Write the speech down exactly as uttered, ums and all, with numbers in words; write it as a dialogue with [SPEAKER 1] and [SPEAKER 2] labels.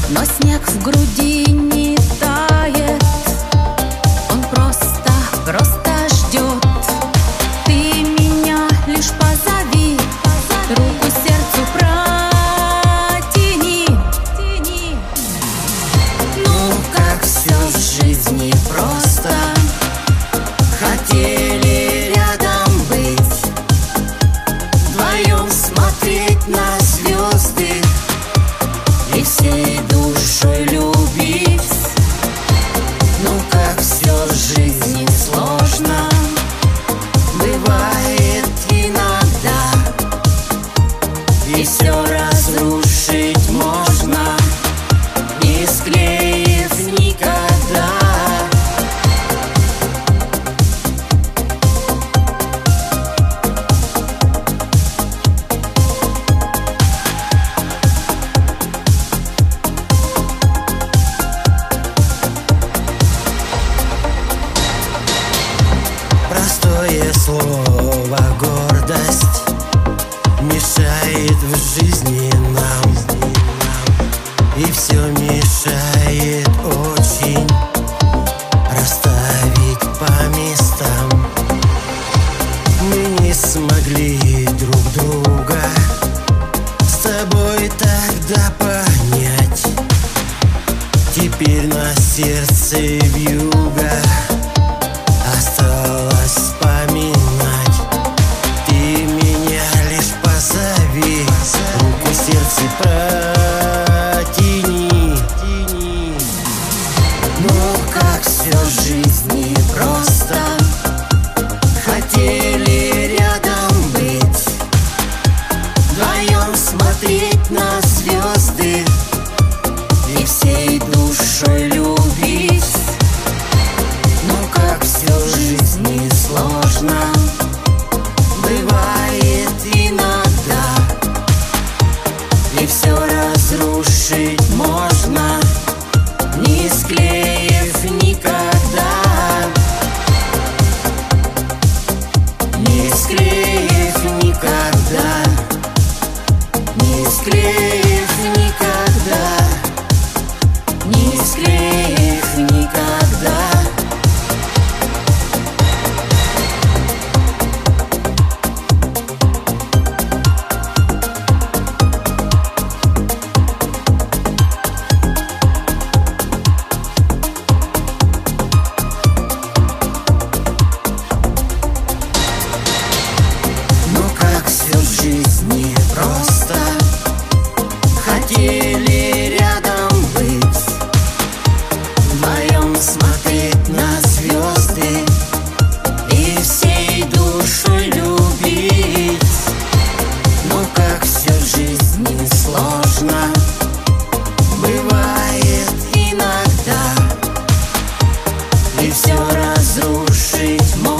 [SPEAKER 1] но снег в груди не тает. Он просто, просто ждет. Ты меня лишь позови, руку сердцу протяни. Ну как все в жизни просто. Хотели рядом быть, вдвоем смотреть на звезды и всей душой любить. Ну как все в жизни сложно бывает иногда, и все разрушить можно, не склеив никогда.
[SPEAKER 2] Простое слово «гордость» мешает в жизни нам, и все мешает очень расставить по местам. Мы не смогли друг друга с тобой тогда понять. Теперь на сердце вьюга, осталось вспоминать. Ты меня лишь позови, руку сердце протяни. Ну как все в жизни просто. Хотели рядом быть, вдвоем смотреть на звезды и всей душой любить. Ну как все в жизни сложно бывает иногда, и все разрушить можно, не склеив никогда. Не склеив никогда. Не склеив никогда. Не склеив никогда. Ну как все в жизни просто. Хотели рядом быть, вдвоем смотреть на звезды и всей душой любить. Ну как все в жизни сложно бывает иногда, и все разрушить можно.